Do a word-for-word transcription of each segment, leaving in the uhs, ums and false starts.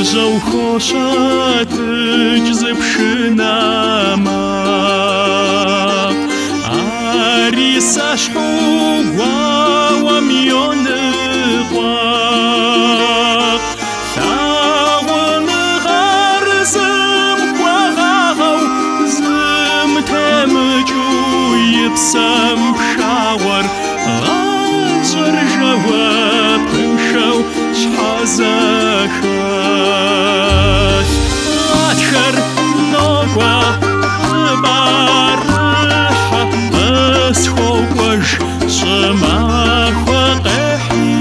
Жэу хошатыч зыпшынама Ари сашху гуауам йоныгъуа Лъагъуныгъэр зым хуэгъагъэу Зым темыкӏыу и псэм пшагъуэр Гъащӏэр жэуапыншэу щхьэзэхэлъ Гъатхэр ногъуэ къыбарыхьэ Къысхуокӏуэж щӏымахуэ къехьи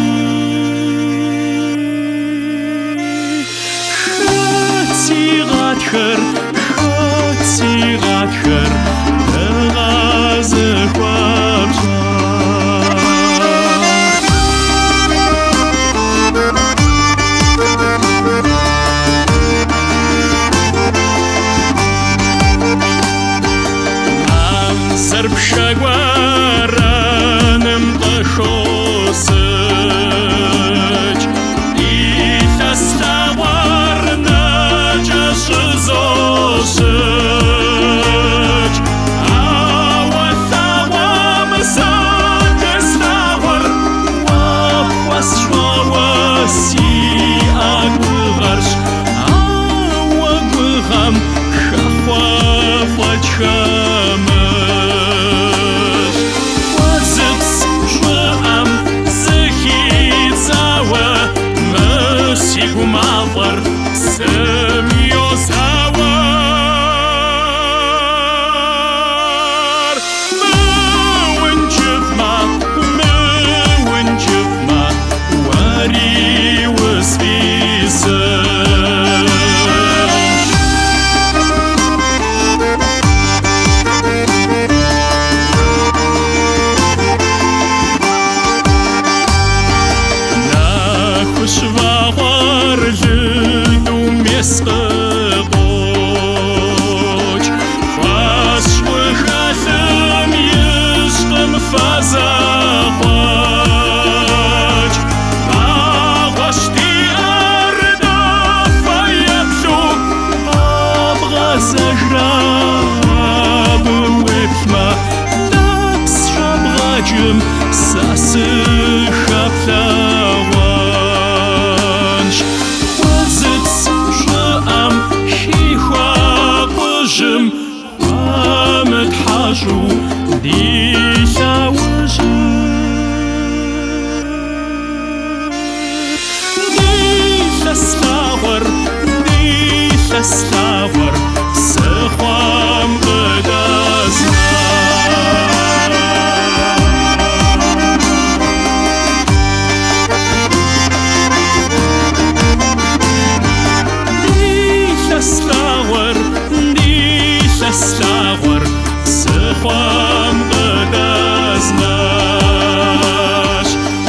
Хэт си гъатхэр, хэт си гъатхэр Дыгъэ зыхуэпщӏэр Пшэгуэрэным къыхосыч Илъэс лъагъуэр нэкӏэ щызощыч Ауэ лъагъуэм зыдэслъагъуэр Уэ пхуэсщӏэуэ сиӏэ гугъэрщ Ауэ гугъэм хэхъуэ фӏэкӏхэмэ Гумафэр сым йозауэр Мыунчыфмэ, мыунчыфмэ Уэри усфисынщ Нэхущвагъуэр лыдум ескъыкъокӏ Хуэсщӏыхэлъым ищӏым фэзэкъуэкӏ Къагъуэщ диӏэр дэфэ еплъу Къэбгъэзэжрэ абы уеплъмэ Нэпс щӏэбгъэкӏым сэ сыхэплъэгъуэнщ Хуэзыц щӏыӏэм хихуэкъужьым Хуэмытхьэщӏу ди лъэужьыр Ди лъэс лъагъуэр, ди лъэс лъагъуэр Псыхъуэм къыдэзмэ Слъагъуэр, ди лъэслъагъуэр Псыхъуэм къыдэзмэщ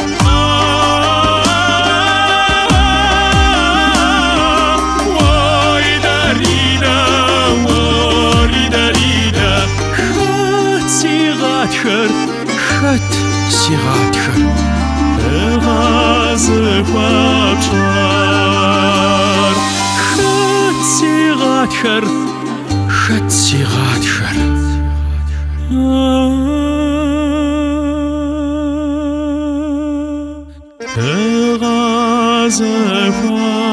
Уой-дэ-ри-дэ, уори-дэ-ри-дэ Хэт си гъатхэр, хэт си гъатхэр Дыгъэ зыхуэпщӏэр Хэт си гъатхэр, хэт си гъатхэр Дыгъэ зыхуэпщӏэр